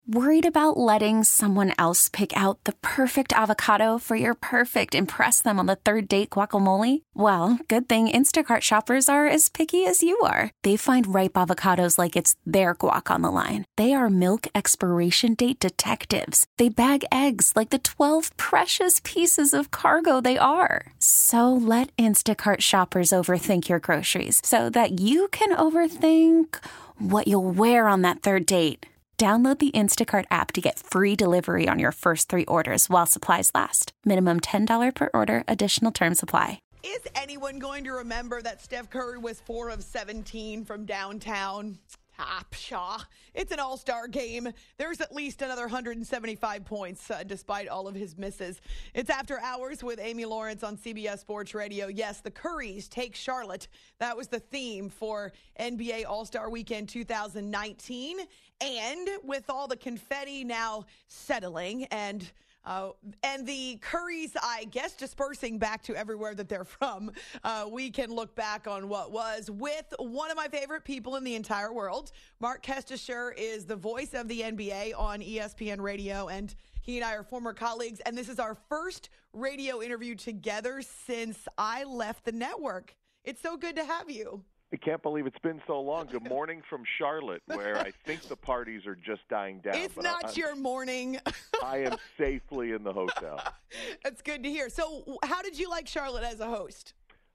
Worried about letting someone else pick out the perfect avocado for your perfect impress them on the third date guacamole? Well, good thing Instacart shoppers are as picky as you are. They find ripe avocados like it's their guac on the line. They are milk expiration date detectives. They bag eggs like the 12 precious pieces of cargo they are. So let Instacart shoppers overthink your groceries so that you can overthink what you'll wear on that third date. Download the Instacart app to get free delivery on your first 3 orders while supplies last. Minimum $10 per order. Additional terms apply. Is anyone going to remember that Steph Curry was 4 of 17 from downtown? Pshaw. It's an all-star game. There's at least another 175 points despite all of his misses. It's After Hours with Amy Lawrence on CBS Sports Radio. Yes, the Currys take Charlotte. That was the theme for NBA All-Star Weekend 2019. And with all the confetti now settling and the Currys, I guess, dispersing back to everywhere that they're from, we can look back on what was with one of my favorite people in the entire world. Mark Kestecher is the voice of the NBA on ESPN Radio, and he and I are former colleagues, and this is our first radio interview together since I left the network. It's so good to have you. I can't believe it's been so long. Good morning from Charlotte, where I think the parties are just dying down. It's not your morning. I am safely in the hotel. That's good to hear. So how did you like Charlotte as a host?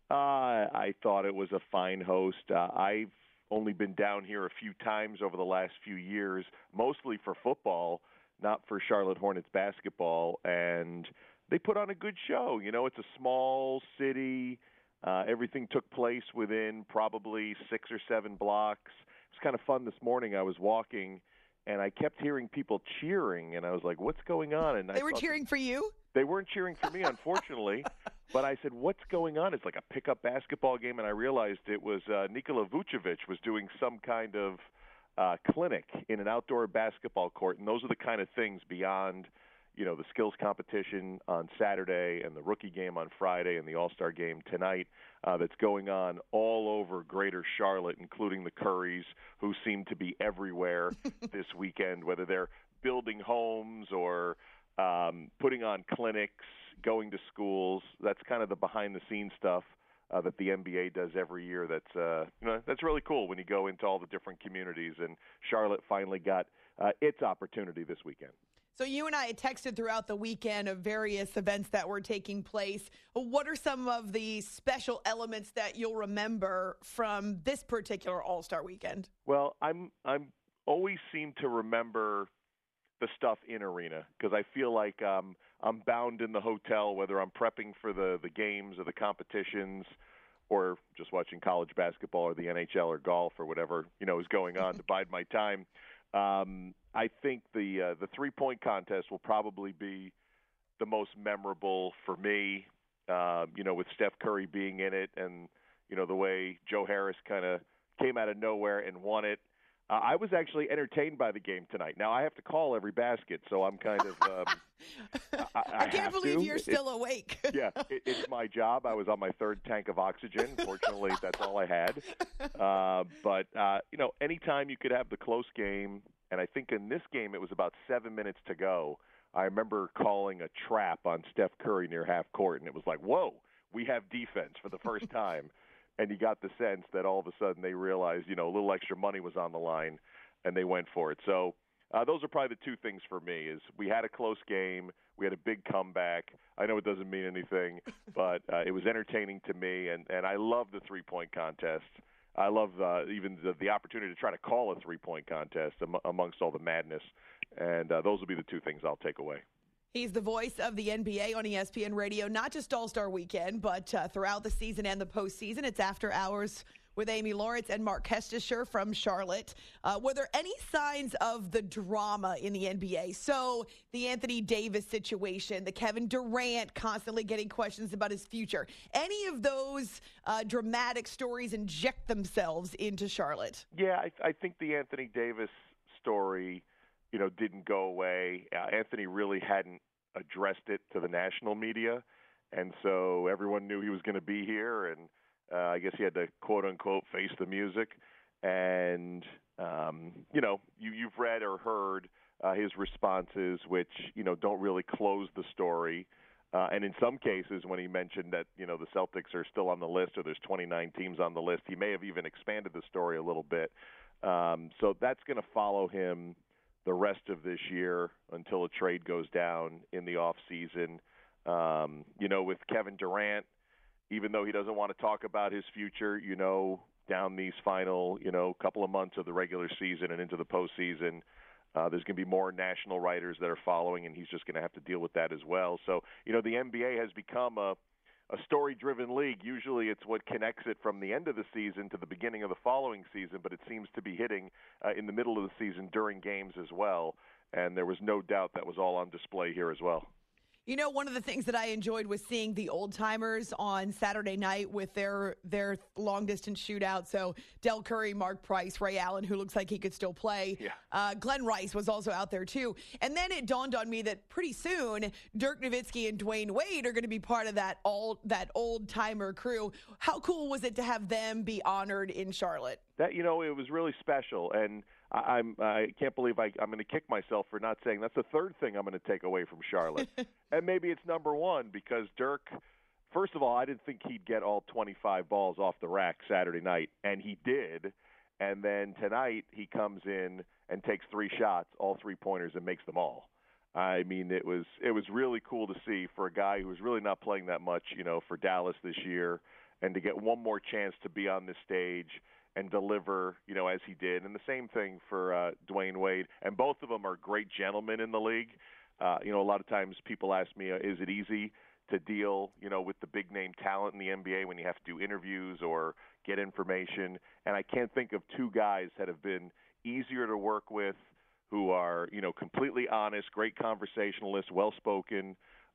I thought it was a fine host. I've only been down here a few times over the last few years, mostly for football, not for Charlotte Hornets basketball. And they put on a good show. You know, it's a small city. Everything took place within probably 6 or 7 blocks. It was kind of fun this morning. I was walking, and I kept hearing people cheering, and I was like, what's going on? And they were cheering for you? They weren't cheering for me, unfortunately. But I said, what's going on? It's like a pickup basketball game, and I realized it was Nikola Vucevic was doing some kind of clinic in an outdoor basketball court, and those are the kind of things beyond – you know, the skills competition on Saturday and the rookie game on Friday and the All-Star game tonight that's going on all over greater Charlotte, including the Currys, who seem to be everywhere this weekend, whether they're building homes or putting on clinics, going to schools. That's kind of the behind-the-scenes stuff that the NBA does every year. That's really cool when you go into all the different communities, and Charlotte finally got its opportunity this weekend. So you and I had texted throughout the weekend of various events that were taking place. What are some of the special elements that you'll remember from this particular All-Star weekend? Well, I'm always seem to remember the stuff in arena because I feel like I'm bound in the hotel, whether I'm prepping for the games or the competitions or just watching college basketball or the NHL or golf or whatever, you know, is going on to bide my time. I think the 3-point contest will probably be the most memorable for me, you know, with Steph Curry being in it and, you know, the way Joe Harris kind of came out of nowhere and won it. I was actually entertained by the game tonight. Now, I have to call every basket, so I'm kind of I can't believe you're still awake. Yeah, it's my job. I was on my 3rd tank of oxygen. Fortunately, that's all I had. But you know, anytime you could have the close game, and I think in this game it was about 7 minutes to go, I remember calling a trap on Steph Curry near half court, and it was like, whoa, we have defense for the first time. And you got the sense that all of a sudden they realized, you know, a little extra money was on the line, and they went for it. So those are probably the 2 things for me is we had a close game. We had a big comeback. I know it doesn't mean anything, but it was entertaining to me, and I love the 3-point contest. I love even the opportunity to try to call a 3-point contest amongst all the madness, and those will be the 2 things I'll take away. He's the voice of the NBA on ESPN Radio, not just All-Star Weekend, but throughout the season and the postseason. It's After Hours with Amy Lawrence and Mark Kestecher from Charlotte. Were there any signs of the drama in the NBA? So the Anthony Davis situation, the Kevin Durant constantly getting questions about his future. Any of those dramatic stories inject themselves into Charlotte? Yeah, I think the Anthony Davis story, you know, didn't go away. Anthony really hadn't addressed it to the national media, and so everyone knew he was going to be here, and I guess he had to, quote-unquote, face the music. And, you know, you've read or heard his responses, which, don't really close the story. And in some cases, when he mentioned that, the Celtics are still on the list or there's 29 teams on the list, he may have even expanded the story a little bit. So that's going to follow him the rest of this year until a trade goes down in the off season. With Kevin Durant, even though he doesn't want to talk about his future, down these final, couple of months of the regular season and into the postseason, there's going to be more national writers that are following, and he's just going to have to deal with that as well. So, the NBA has become a story-driven league. Usually it's what connects it from the end of the season to the beginning of the following season, but it seems to be hitting in the middle of the season during games as well. And there was no doubt that was all on display here as well. One of the things that I enjoyed was seeing the old timers on Saturday night with their long distance shootout. So Del Curry, Mark Price, Ray Allen, who looks like he could still play. Yeah. Glenn Rice was also out there too. And then it dawned on me that pretty soon Dirk Nowitzki and Dwayne Wade are going to be part of that old timer crew. How cool was it to have them be honored in Charlotte? That it was really special, and I can't believe I'm going to kick myself for not saying that's the third thing I'm going to take away from Charlotte. And maybe it's number one because Dirk, first of all, I didn't think he'd get all 25 balls off the rack Saturday night, and he did. And then tonight he comes in and takes 3 shots, all 3-pointers, and makes them all. I mean, it was really cool to see for a guy who was really not playing that much, for Dallas this year, and to get one more chance to be on this stage and deliver, as he did. And the same thing for Dwayne Wade. And both of them are great gentlemen in the league. A lot of times people ask me, is it easy to deal, with the big-name talent in the NBA when you have to do interviews or get information? And I can't think of 2 guys that have been easier to work with, who are, completely honest, great conversationalists, well-spoken,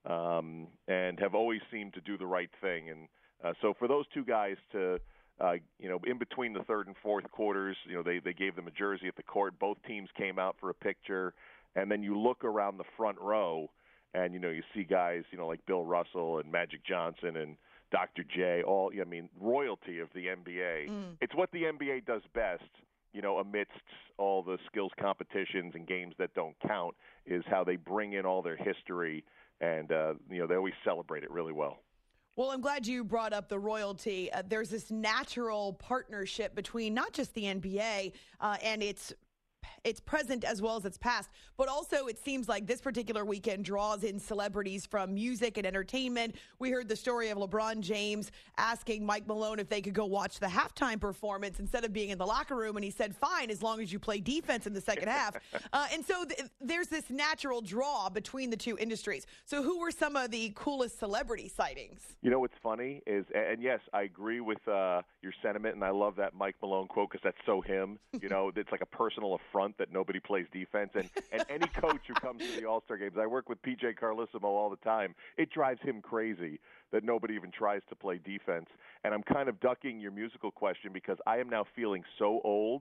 and have always seemed to do the right thing. And so for those 2 guys to in between the third and fourth quarters, they gave them a jersey at the court. Both teams came out for a picture. And then you look around the front row and, you see guys, like Bill Russell and Magic Johnson and Dr. J, royalty of the NBA. It's what the NBA does best, amidst all the skills competitions and games that don't count, is how they bring in all their history. And, they always celebrate it really well. Well, I'm glad you brought up the royalty. There's this natural partnership between not just the NBA and its present as well as its past, but also it seems like this particular weekend draws in celebrities from music and entertainment. We heard the story of LeBron James asking Mike Malone if they could go watch the halftime performance instead of being in the locker room, and he said, fine, as long as you play defense in the second half. And so there's this natural draw between the two industries. So who were some of the coolest celebrity sightings? What's funny is, and yes, I agree with your sentiment, and I love that Mike Malone quote because that's so him. It's like a personal affront that nobody plays defense. And any coach who comes to the All-Star games, I work with PJ Carlissimo all the time, it drives him crazy that nobody even tries to play defense. And I'm kind of ducking your musical question because I am now feeling so old.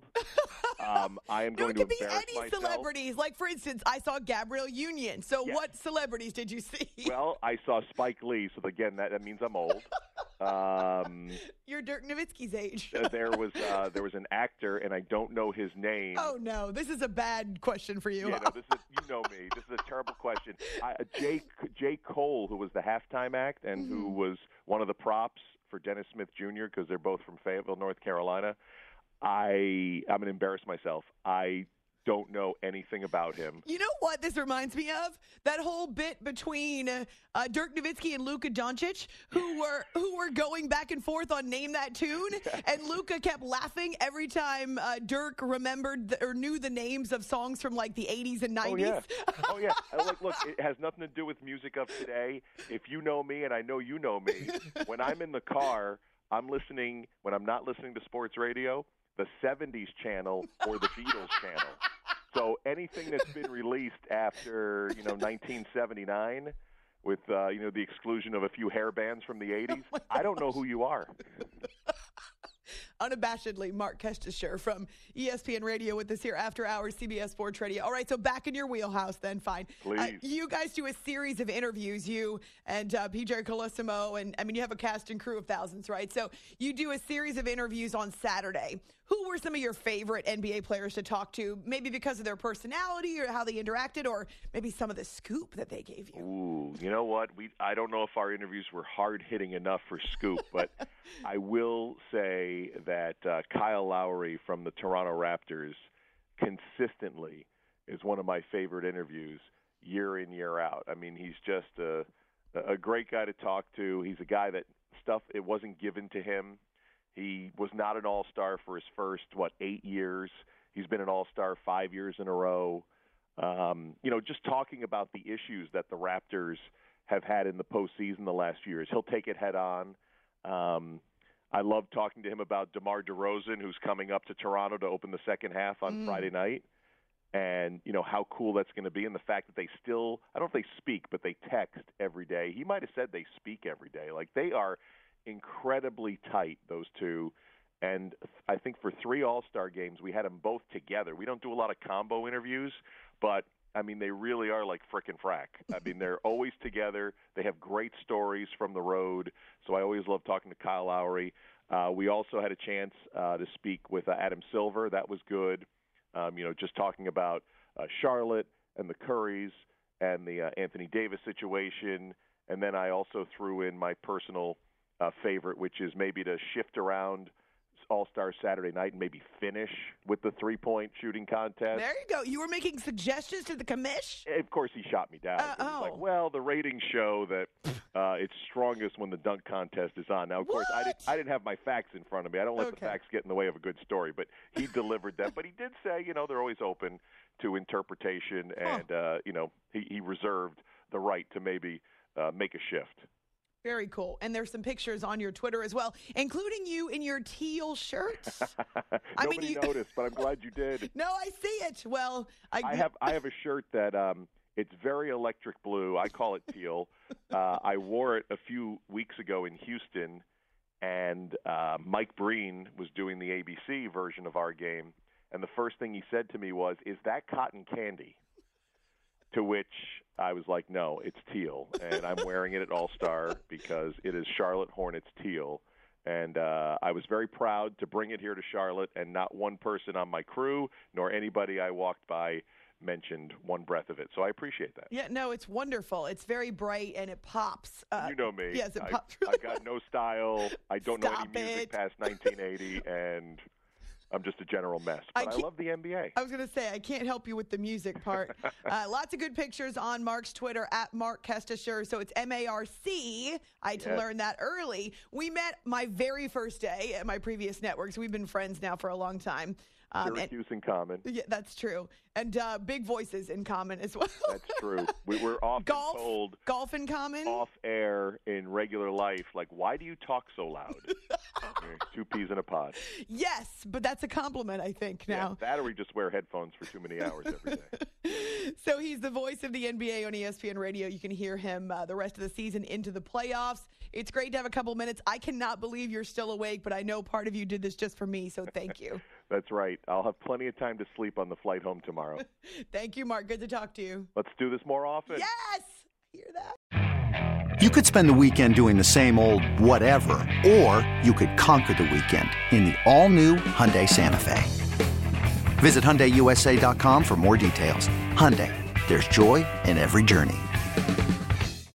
I am going to embarrass myself. It could be any celebrities. Like, for instance, I saw Gabrielle Union. So yes. What celebrities did you see? Well, I saw Spike Lee. So, again, that means I'm old. You're Dirk Nowitzki's age. there was an actor, and I don't know his name. Oh, no. This is a bad question for you. Yeah, no, you know me. This is a terrible question. J. Cole, who was the halftime act and who was one of the props for Dennis Smith Jr., because they're both from Fayetteville, North Carolina. I'm going to embarrass myself. I don't know anything about him. You know what this reminds me of? That whole bit between Dirk Nowitzki and Luka Doncic, who were going back and forth on Name That Tune, and Luka kept laughing every time Dirk remembered or knew the names of songs from like the 80s and 90s. Oh yeah. Look, it has nothing to do with music of today. If you know me, and I know you know me, when I'm in the car, I'm listening, when I'm not listening to sports radio, the 70s channel or the Beatles channel. So anything that's been released after, 1979 with, the exclusion of a few hair bands from the 80s, I don't know who you are. unabashedly Mark Kestisher from ESPN Radio with us here after hours, CBS Sports Radio. All right, so back in your wheelhouse then, fine. Please. You guys do a series of interviews, you and PJ Colosimo, and I mean, you have a cast and crew of thousands, right? So you do a series of interviews on Saturday. Who were some of your favorite NBA players to talk to, maybe because of their personality or how they interacted, or maybe some of the scoop that they gave you? Ooh, you know what? I don't know if our interviews were hard-hitting enough for scoop, but I will say that Kyle Lowry from the Toronto Raptors consistently is one of my favorite interviews year in, year out. I mean, he's just a great guy to talk to. He's a guy that it wasn't given to him. He was not an all-star for his first, 8 years. He's been an all-star 5 years in a row. Just talking about the issues that the Raptors have had in the postseason the last few years. He'll take it head on. I love talking to him about DeMar DeRozan, who's coming up to Toronto to open the second half on Friday night. And, how cool that's going to be, and the fact that they still – I don't know if they speak, but they text every day. He might have said they speak every day. Like, they are – incredibly tight, those two. And I think for 3 All-Star games, we had them both together. We don't do a lot of combo interviews, but, I mean, they really are like frickin' frack. I mean, they're always together. They have great stories from the road, so I always love talking to Kyle Lowry. We also had a chance to speak with Adam Silver. That was good. Just talking about Charlotte and the Currys and the Anthony Davis situation. And then I also threw in my personal favorite, which is maybe to shift around All-Star Saturday night and maybe finish with the three-point shooting contest. There you go. You were making suggestions to the commish? Of course, he shot me down. He was like, well, the ratings show that it's strongest when the dunk contest is on. Now, of course, I didn't have my facts in front of me. I don't let the facts get in the way of a good story, but he delivered them. But he did say, they're always open to interpretation, and, he reserved the right to maybe make a shift. Very cool. And there's some pictures on your Twitter as well, including you in your teal shirt. Nobody noticed, but I'm glad you did. No, I see it. Well, I have a shirt that it's very electric blue. I call it teal. I wore it a few weeks ago in Houston, and Mike Breen was doing the ABC version of our game, and the first thing he said to me was, "Is that cotton candy?" To which I was like, no, it's teal, and I'm wearing it at All-Star because it is Charlotte Hornets teal. And I was very proud to bring it here to Charlotte, and not one person on my crew nor anybody I walked by mentioned one breath of it. So I appreciate that. Yeah, no, it's wonderful. It's very bright, and it pops. You know me. Yes, it pops really I got no style. I don't know any music past 1980, and I'm just a general mess, but I love the NBA. I was going to say, I can't help you with the music part. Lots of good pictures on Mark's Twitter, at Mark Kestisher. So it's M-A-R-C. I had to learn that early. We met my very first day at my previous networks. We've been friends now for a long time. Syracuse in common. Yeah, that's true. And big voices in common as well. That's true. We're often told. Golf in common? Off air in regular life, like, why do you talk so loud? 2 peas in a pod. Yes, but that's a compliment, I think, now. Yeah, that or we just wear headphones for too many hours every day. So he's the voice of the NBA on ESPN Radio. You can hear him the rest of the season into the playoffs. It's great to have a couple minutes. I cannot believe you're still awake, but I know part of you did this just for me, so thank you. That's right. I'll have plenty of time to sleep on the flight home tomorrow. Thank you, Mark. Good to talk to you. Let's do this more often. Yes! Hear that? You could spend the weekend doing the same old whatever, or you could conquer the weekend in the all-new Hyundai Santa Fe. Visit HyundaiUSA.com for more details. Hyundai, there's joy in every journey.